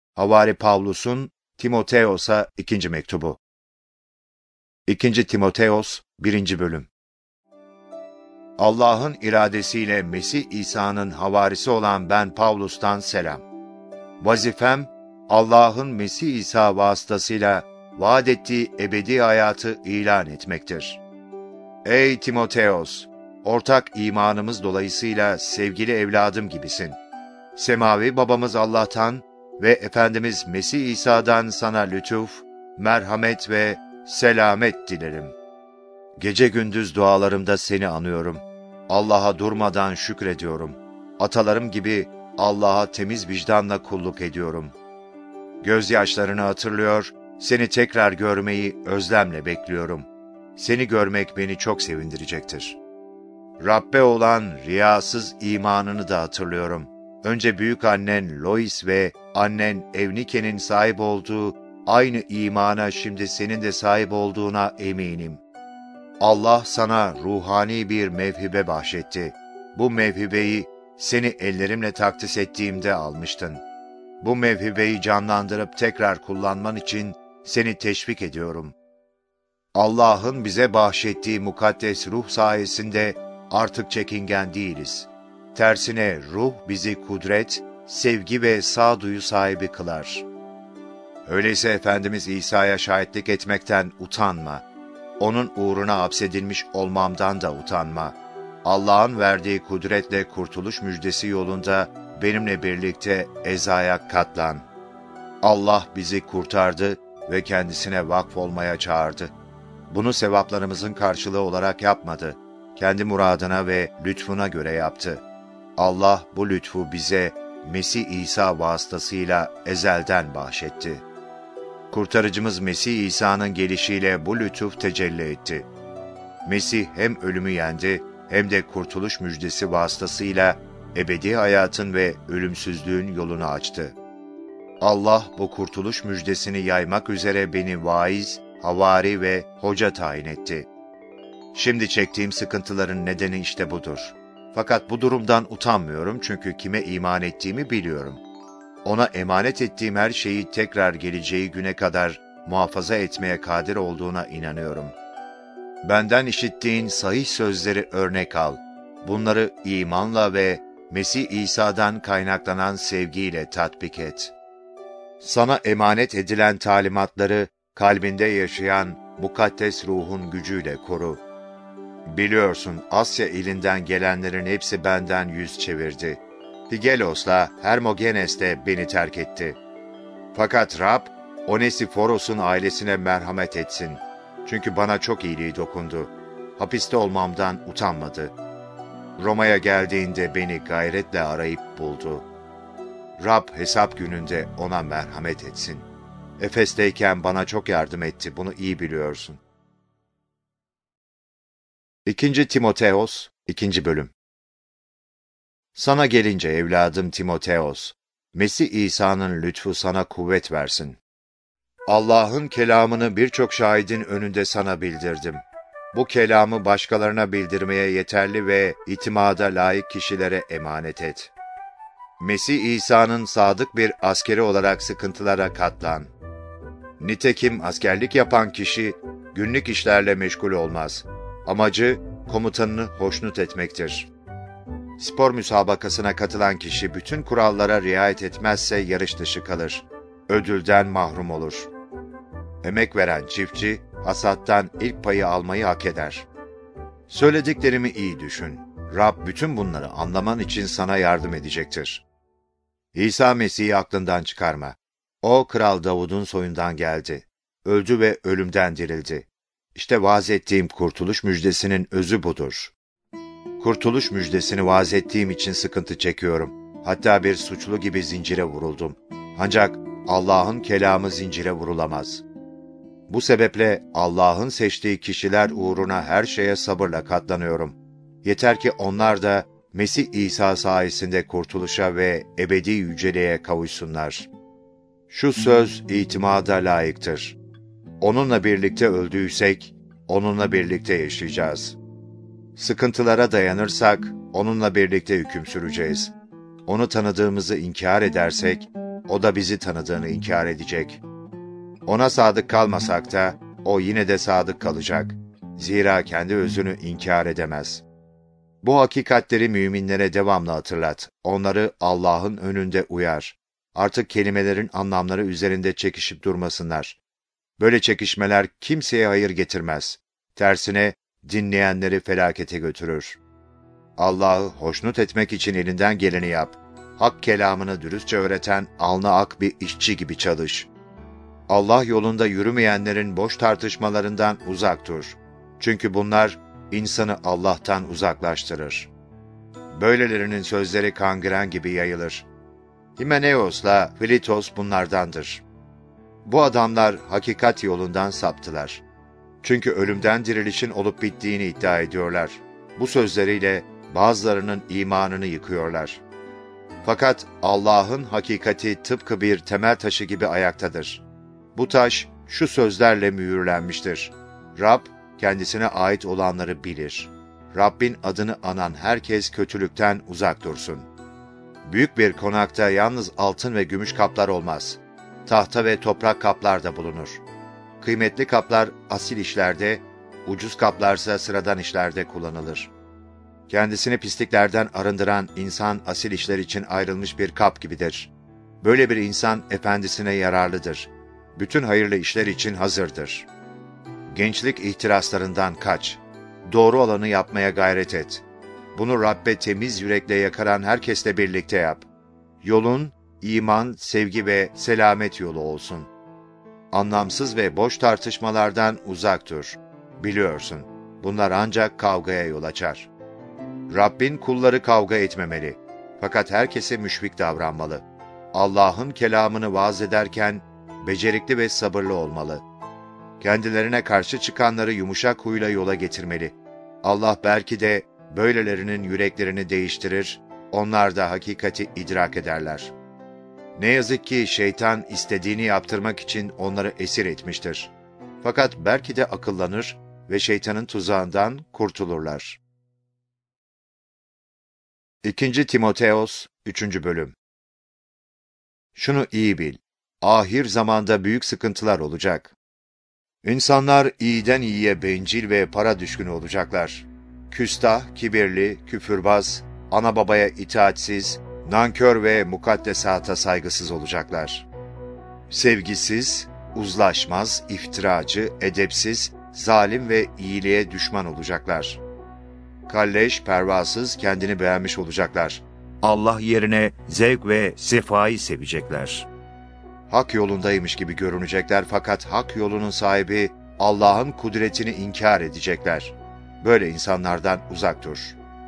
Havari Pavlus'un Timoteos'a 2. mektubu. 2. Timoteos 1. bölüm. Allah'ın iradesiyle Mesih İsa'nın havarisi olan ben Pavlus'tan selam. Vazifem, Allah'ın Mesih İsa vasıtasıyla vaat ettiği ebedi hayatı ilan etmektir. Ey Timoteos! Ortak imanımız dolayısıyla sevgili evladım gibisin. Semavi babamız Allah'tan ve Efendimiz Mesih İsa'dan sana lütuf, merhamet ve selamet dilerim. Gece gündüz dualarımda seni anıyorum. Allah'a durmadan şükrediyorum. Atalarım gibi Allah'a temiz vicdanla kulluk ediyorum. Gözyaşlarını hatırlıyor, seni tekrar görmeyi özlemle bekliyorum. Seni görmek beni çok sevindirecektir. Rabbe olan riyasız imanını da hatırlıyorum. Önce büyük annen Lois ve annen Evnike'nin sahip olduğu aynı imana şimdi senin de sahip olduğuna eminim. Allah sana ruhani bir mevhibe bahşetti. Bu mevhibeyi seni ellerimle takdis ettiğimde almıştın. Bu mevhibeyi canlandırıp tekrar kullanman için seni teşvik ediyorum. Allah'ın bize bahşettiği mukaddes ruh sayesinde artık çekingen değiliz. Tersine ruh bizi kudret, sevgi ve sağduyu sahibi kılar. Öyleyse Efendimiz İsa'ya şahitlik etmekten utanma. Onun uğruna hapsedilmiş olmamdan da utanma. Allah'ın verdiği kudretle kurtuluş müjdesi yolunda benimle birlikte ezaya katlan. Allah bizi kurtardı ve kendisine vakfolmaya çağırdı. Bunu sevaplarımızın karşılığı olarak yapmadı. Kendi muradına ve lütfuna göre yaptı. Allah bu lütfu bize Mesih İsa vasıtasıyla ezelden bahşetti. Kurtarıcımız Mesih İsa'nın gelişiyle bu lütuf tecelli etti. Mesih hem ölümü yendi hem de kurtuluş müjdesi vasıtasıyla ebedi hayatın ve ölümsüzlüğün yolunu açtı. Allah bu kurtuluş müjdesini yaymak üzere beni vaiz, havari ve hoca tayin etti. Şimdi çektiğim sıkıntıların nedeni işte budur. Fakat bu durumdan utanmıyorum çünkü kime iman ettiğimi biliyorum. Ona emanet ettiğim her şeyi tekrar geleceği güne kadar muhafaza etmeye kadir olduğuna inanıyorum. Benden işittiğin sahih sözleri örnek al. Bunları imanla ve Mesih İsa'dan kaynaklanan sevgiyle tatbik et. Sana emanet edilen talimatları kalbinde yaşayan mukaddes ruhun gücüyle koru. Biliyorsun Asya ilinden gelenlerin hepsi benden yüz çevirdi. Figelos'la Hermogenes de beni terk etti. Fakat Rab, Onesiforos'un ailesine merhamet etsin. Çünkü bana çok iyiliği dokundu. Hapiste olmamdan utanmadı. Roma'ya geldiğinde beni gayretle arayıp buldu. Rab hesap gününde ona merhamet etsin. Efes'teyken bana çok yardım etti, bunu iyi biliyorsun. 2. Timoteos 2. bölüm. Sana gelince evladım Timoteos, Mesih İsa'nın lütfu sana kuvvet versin. Allah'ın kelamını birçok şahidin önünde sana bildirdim. Bu kelamı başkalarına bildirmeye yeterli ve itimada layık kişilere emanet et. Mesih İsa'nın sadık bir askeri olarak sıkıntılara katlan. Nitekim askerlik yapan kişi günlük işlerle meşgul olmaz. Amacı komutanını hoşnut etmektir. Spor müsabakasına katılan kişi bütün kurallara riayet etmezse yarış dışı kalır. Ödülden mahrum olur. Emek veren çiftçi, hasattan ilk payı almayı hak eder. Söylediklerimi iyi düşün. Rab bütün bunları anlaman için sana yardım edecektir. İsa Mesih'i aklından çıkarma. O, Kral Davud'un soyundan geldi. Öldü ve ölümden dirildi. İşte vaaz ettiğim kurtuluş müjdesinin özü budur. Kurtuluş müjdesini vaaz ettiğim için sıkıntı çekiyorum. Hatta bir suçlu gibi zincire vuruldum. Ancak Allah'ın kelamı zincire vurulamaz. Bu sebeple Allah'ın seçtiği kişiler uğruna her şeye sabırla katlanıyorum. Yeter ki onlar da Mesih İsa sayesinde kurtuluşa ve ebedi yüceliğe kavuşsunlar. Şu söz itimada layıktır. Onunla birlikte öldüysek, onunla birlikte yaşayacağız. Sıkıntılara dayanırsak, onunla birlikte hüküm süreceğiz. Onu tanıdığımızı inkar edersek, o da bizi tanıdığını inkar edecek. Ona sadık kalmasak da, o yine de sadık kalacak. Zira kendi özünü inkar edemez. Bu hakikatleri müminlere devamlı hatırlat. Onları Allah'ın önünde uyar. Artık kelimelerin anlamları üzerinde çekişip durmasınlar. Böyle çekişmeler kimseye hayır getirmez. Tersine dinleyenleri felakete götürür. Allah'ı hoşnut etmek için elinden geleni yap. Hak kelamını dürüstçe öğreten alnı ak bir işçi gibi çalış. Allah yolunda yürümeyenlerin boş tartışmalarından uzak dur. Çünkü bunlar insanı Allah'tan uzaklaştırır. Böylelerinin sözleri kangren gibi yayılır. Himeneos'la Filitos bunlardandır. Bu adamlar hakikat yolundan saptılar. Çünkü ölümden dirilişin olup bittiğini iddia ediyorlar. Bu sözleriyle bazılarının imanını yıkıyorlar. Fakat Allah'ın hakikati tıpkı bir temel taşı gibi ayaktadır. Bu taş şu sözlerle mühürlenmiştir. Rab, kendisine ait olanları bilir. Rabbin adını anan herkes kötülükten uzak dursun. Büyük bir konakta yalnız altın ve gümüş kaplar olmaz. Tahta ve toprak kaplar da bulunur. Kıymetli kaplar asil işlerde, ucuz kaplarsa sıradan işlerde kullanılır. Kendisini pisliklerden arındıran insan asil işler için ayrılmış bir kap gibidir. Böyle bir insan efendisine yararlıdır. Bütün hayırlı işler için hazırdır. Gençlik ihtiraslarından kaç. Doğru olanı yapmaya gayret et. Bunu Rabbe temiz yürekle yakaran herkesle birlikte yap. Yolun, iman, sevgi ve selamet yolu olsun. Anlamsız ve boş tartışmalardan uzak dur. Biliyorsun, bunlar ancak kavgaya yol açar. Rabbin kulları kavga etmemeli. Fakat herkese müşfik davranmalı. Allah'ın kelamını vaaz ederken becerikli ve sabırlı olmalı. Kendilerine karşı çıkanları yumuşak huyla yola getirmeli. Allah belki de böylelerinin yüreklerini değiştirir, onlar da hakikati idrak ederler. Ne yazık ki şeytan istediğini yaptırmak için onları esir etmiştir. Fakat belki de akıllanır ve şeytanın tuzağından kurtulurlar. 2. Timoteos 3. Bölüm. Şunu iyi bil, ahir zamanda büyük sıkıntılar olacak. İnsanlar iyiden iyiye bencil ve para düşkünü olacaklar. Küstah, kibirli, küfürbaz, ana babaya itaatsiz, nankör ve mukaddesata saygısız olacaklar. Sevgisiz, uzlaşmaz, iftiracı, edepsiz, zalim ve iyiliğe düşman olacaklar. Kalleş, pervasız, kendini beğenmiş olacaklar. Allah yerine zevk ve sefayı sevecekler. Hak yolundaymış gibi görünecekler fakat hak yolunun sahibi Allah'ın kudretini inkar edecekler. Böyle insanlardan uzak dur.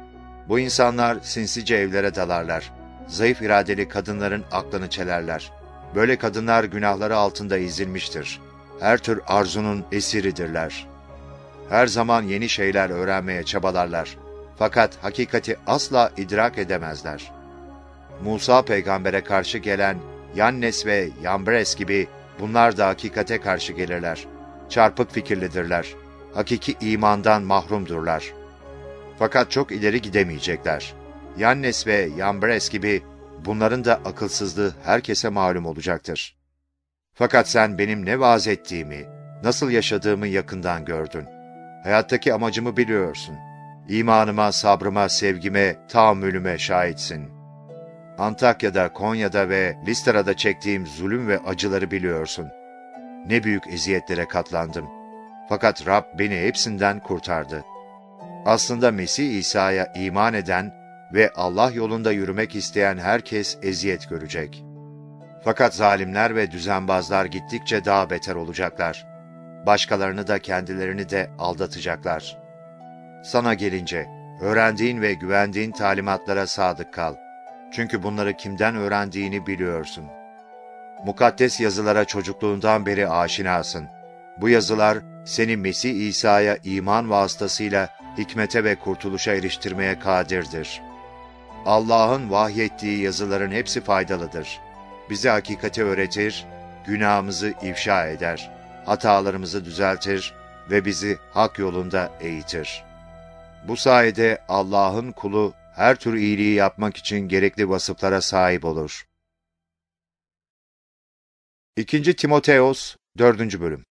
Bu insanlar sinsice evlere dalarlar. Zayıf iradeli kadınların aklını çelerler. Böyle kadınlar günahları altında ezilmiştir. Her tür arzunun esiridirler. Her zaman yeni şeyler öğrenmeye çabalarlar. Fakat hakikati asla idrak edemezler. Musa peygambere karşı gelen Yannes ve Yambres gibi bunlar da hakikate karşı gelirler. Çarpık fikirlidirler. Hakiki imandan mahrumdurlar. Fakat çok ileri gidemeyecekler. Yannes ve Yambres gibi bunların da akılsızlığı herkese malum olacaktır. Fakat sen benim ne vaaz ettiğimi, nasıl yaşadığımı yakından gördün. Hayattaki amacımı biliyorsun. İmanıma, sabrıma, sevgime, tahammülüme şahitsin. Antakya'da, Konya'da ve Listra'da çektiğim zulüm ve acıları biliyorsun. Ne büyük eziyetlere katlandım. Fakat Rab beni hepsinden kurtardı. Aslında Mesih İsa'ya iman eden ve Allah yolunda yürümek isteyen herkes eziyet görecek. Fakat zalimler ve düzenbazlar gittikçe daha beter olacaklar. Başkalarını da kendilerini de aldatacaklar. Sana gelince, öğrendiğin ve güvendiğin talimatlara sadık kal. Çünkü bunları kimden öğrendiğini biliyorsun. Mukaddes yazılara çocukluğundan beri aşinasın. Bu yazılar seni Mesih İsa'ya iman vasıtasıyla hikmete ve kurtuluşa eriştirmeye kadirdir. Allah'ın vahyettiği yazıların hepsi faydalıdır. Bize hakikati öğretir, günahımızı ifşa eder, hatalarımızı düzeltir ve bizi hak yolunda eğitir. Bu sayede Allah'ın kulu her tür iyiliği yapmak için gerekli vasıflara sahip olur. 2. Timoteos 4. Bölüm.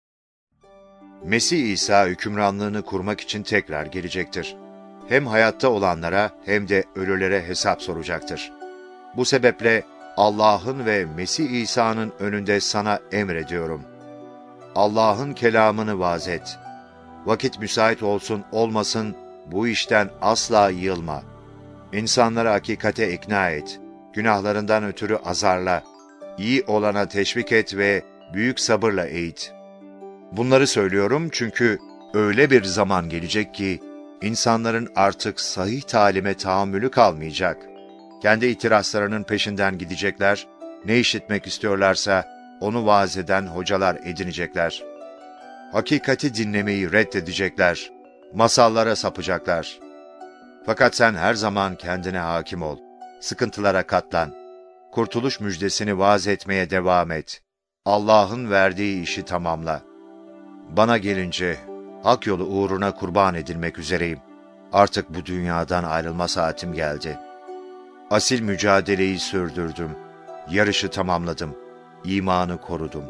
Mesih İsa hükümranlığını kurmak için tekrar gelecektir. Hem hayatta olanlara hem de ölülere hesap soracaktır. Bu sebeple Allah'ın ve Mesih İsa'nın önünde sana emrediyorum. Allah'ın kelamını vaaz et. Vakit müsait olsun olmasın bu işten asla yılma. İnsanları hakikate ikna et. Günahlarından ötürü azarla. İyi olana teşvik et ve büyük sabırla eğit. Bunları söylüyorum çünkü öyle bir zaman gelecek ki insanların artık sahih talime tahammülü kalmayacak. Kendi itirazlarının peşinden gidecekler, ne işitmek istiyorlarsa onu vaaz eden hocalar edinecekler. Hakikati dinlemeyi reddedecekler, masallara sapacaklar. Fakat sen her zaman kendine hakim ol, sıkıntılara katlan, kurtuluş müjdesini vaaz etmeye devam et. Allah'ın verdiği işi tamamla. Bana gelince, hak yolu uğruna kurban edilmek üzereyim. Artık bu dünyadan ayrılma saatim geldi. Asil mücadeleyi sürdürdüm. Yarışı tamamladım. İmanı korudum.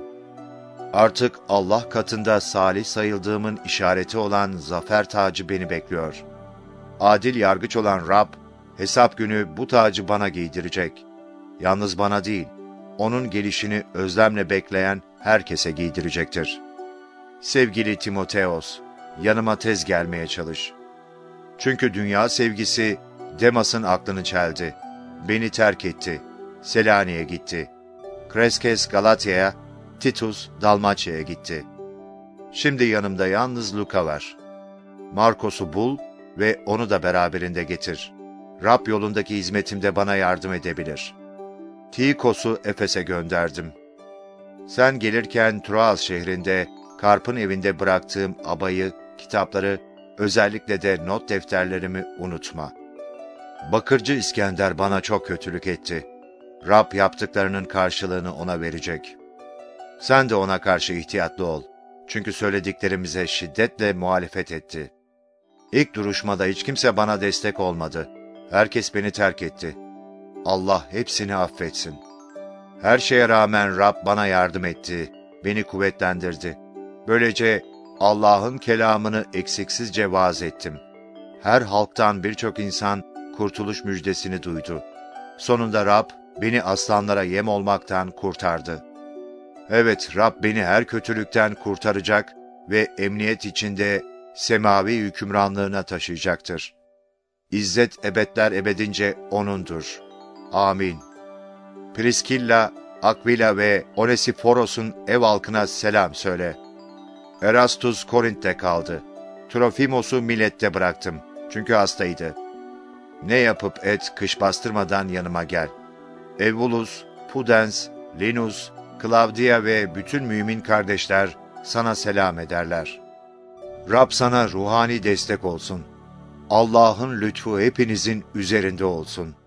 Artık Allah katında salih sayıldığımın işareti olan zafer tacı beni bekliyor. Adil yargıç olan Rab, hesap günü bu tacı bana giydirecek. Yalnız bana değil, onun gelişini özlemle bekleyen herkese giydirecektir. Sevgili Timoteos, yanıma tez gelmeye çalış. Çünkü dünya sevgisi Demas'ın aklını çeldi. Beni terk etti. Selanik'e gitti. Kreskes Galatya'ya, Titus Dalmaçya'ya gitti. Şimdi yanımda yalnız Luka var. Markos'u bul ve onu da beraberinde getir. Rab yolundaki hizmetimde bana yardım edebilir. Tikos'u Efes'e gönderdim. Sen gelirken Troas şehrinde Karp'ın evinde bıraktığım abayı, kitapları, özellikle de not defterlerimi unutma. Bakırcı İskender bana çok kötülük etti. Rab yaptıklarının karşılığını ona verecek. Sen de ona karşı ihtiyatlı ol. Çünkü söylediklerimize şiddetle muhalefet etti. İlk duruşmada hiç kimse bana destek olmadı. Herkes beni terk etti. Allah hepsini affetsin. Her şeye rağmen Rab bana yardım etti, beni kuvvetlendirdi. Böylece Allah'ın kelamını eksiksizce vaaz ettim. Her halktan birçok insan kurtuluş müjdesini duydu. Sonunda Rab beni aslanlara yem olmaktan kurtardı. Evet, Rab beni her kötülükten kurtaracak ve emniyet içinde semavi hükümranlığına taşıyacaktır. İzzet ebedler ebedince O'nundur. Amin. Priskilla, Akvila ve Onesiforos'un ev halkına selam söyle. Erastus Korint'te kaldı. Trofimos'u Milet'te bıraktım. Çünkü hastaydı. Ne yapıp et kış bastırmadan yanıma gel. Evulus, Pudens, Linus, Klavdia ve bütün mümin kardeşler sana selam ederler. Rab sana ruhani destek olsun. Allah'ın lütfu hepinizin üzerinde olsun.